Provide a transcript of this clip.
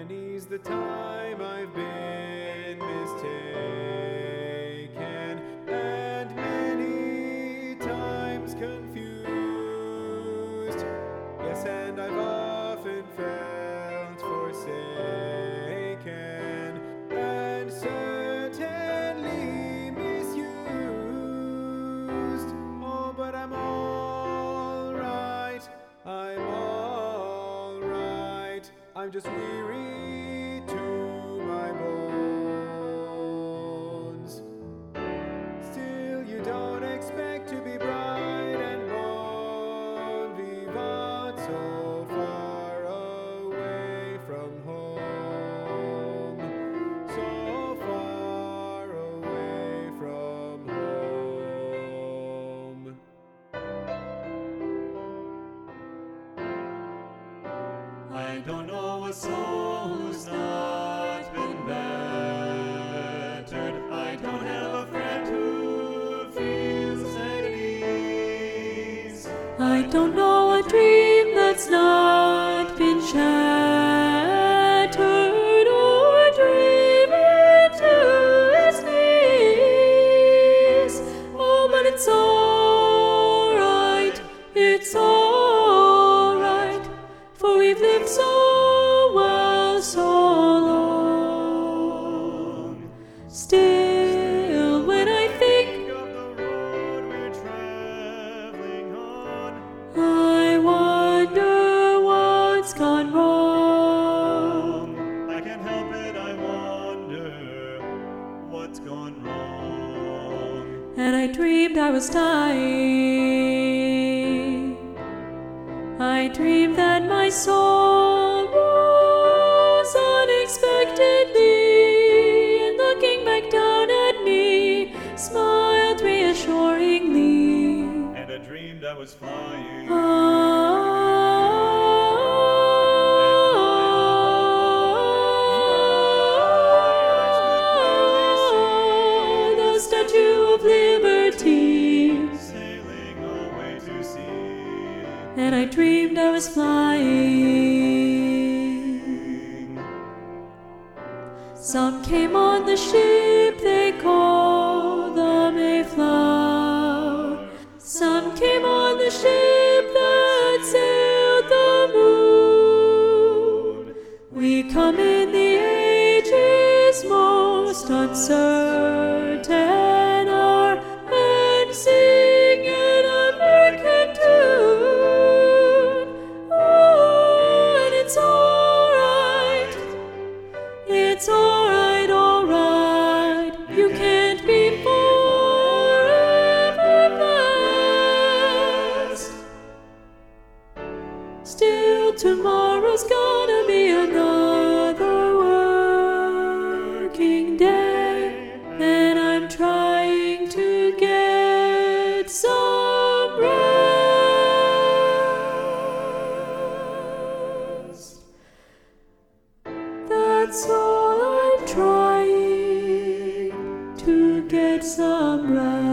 Many's the time I've been mistaken, and many times confused. Yes, and I've often felt forsaken, and certainly misused. Oh, but I'm all right, I'm all right. I'm just weary to my bones. Still, you don't expect to be bright and bon vivant so far away from home, so far away from home. I don't know a soul who's not been battered. I don't have a friend who feels at ease. I don't know a dream that's not been shattered or driven to its knees. Oh, but it's all right, it's all right, for we've lived so well so long. Still, when I think Of the road we're traveling on, I wonder what's gone wrong. I can't help it, I wonder what's gone wrong. And I dreamed I was dying. I dreamed that my soul rose unexpectedly, and looking back down at me, smiled reassuringly. And I dreamed I was flying. The Statue of Liberty. Sailing away to sea. And I dreamed I was flying. Some came on the ship they called the Mayflower. Some came on the ship that sailed the moon. We come in the age's most uncertain hour and sing an American tune. Oh, and it's all right. It's all right, all right. You can't be forever blessed. Still, tomorrow's gonna be another working day, and I'm trying to get some rest. That's all I'm trying to get some rest.